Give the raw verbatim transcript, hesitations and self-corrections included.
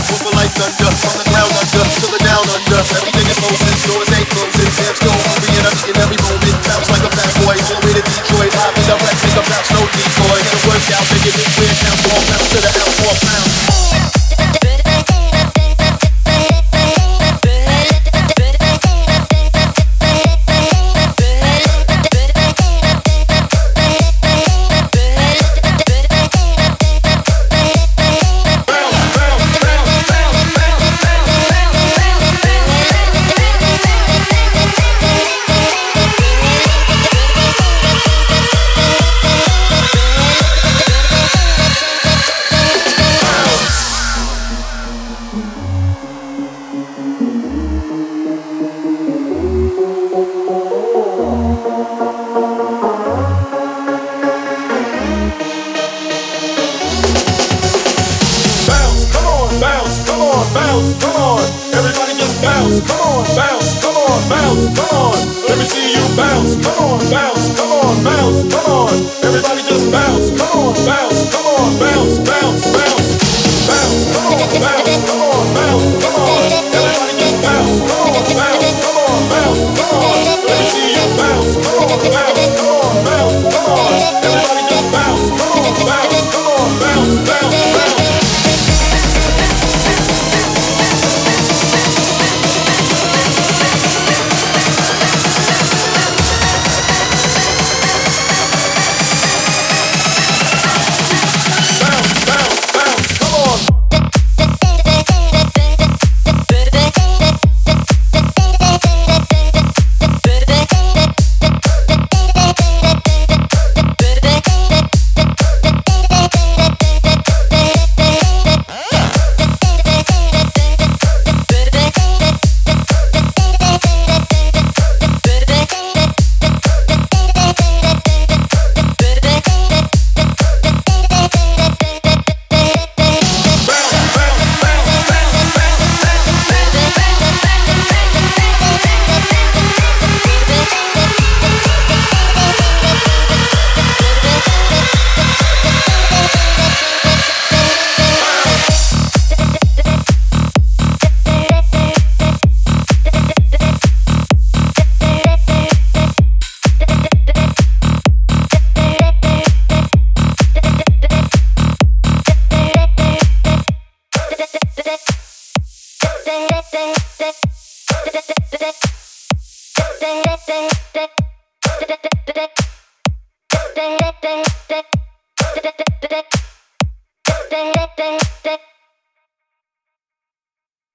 Move like thunder, from the ground under to the down under. Everything is motion, doors ain't closing. Damn, still moving and I'm eating every moment. Bounce like a fat boy, all the way to Detroit. Live in direct, make a bounce, no decoy. Get a workout, making it clear, count all pounds to the ounce, four pounds. Day, day, day.